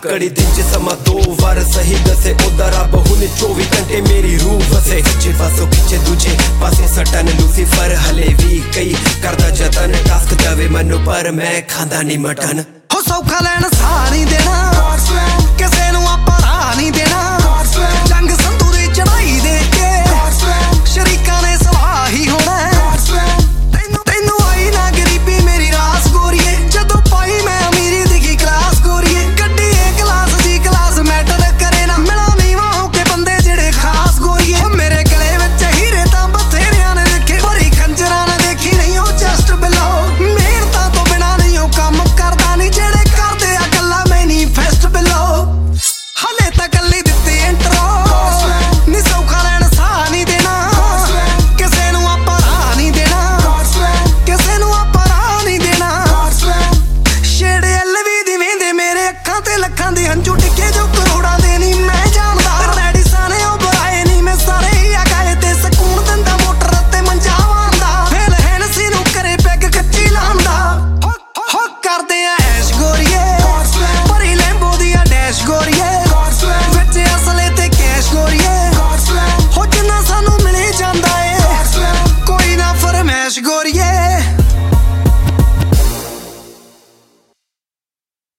घड़ी दिन च समा 2 वार सही दसे ओदा रब हुन 24 घंटे मेरी रूह वसे सच्चे पासों खिच्चे दूजे पासों सटन लूसीफर हले भी कई करदा जतन टास्क दवे मैनू पर मैं खांदा नहीं मटन हो सौखा लैन सा नहीं देना किसे नूं आपां राह नहीं देना